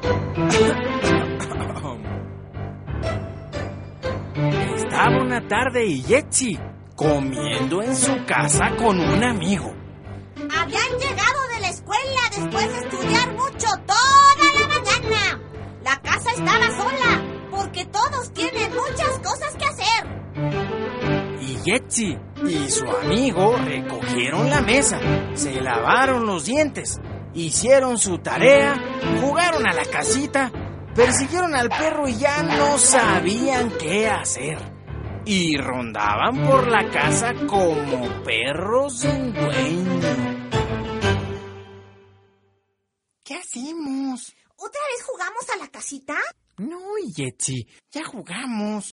Estaba una tarde y Yetzi comiendo en su casa con un amigo. Habían llegado de la escuela después de estudiar mucho toda la mañana. La casa estaba sola porque todos tienen muchas cosas que hacer. Y Yetzi y su amigo recogieron la mesa, se lavaron los dientes, hicieron su tarea, jugaron a la casita, persiguieron al perro y ya no sabían qué hacer. Y rondaban por la casa como perros sin dueño. ¿Qué hacemos? ¿Otra vez jugamos a la casita? No, Yetzi, ya jugamos.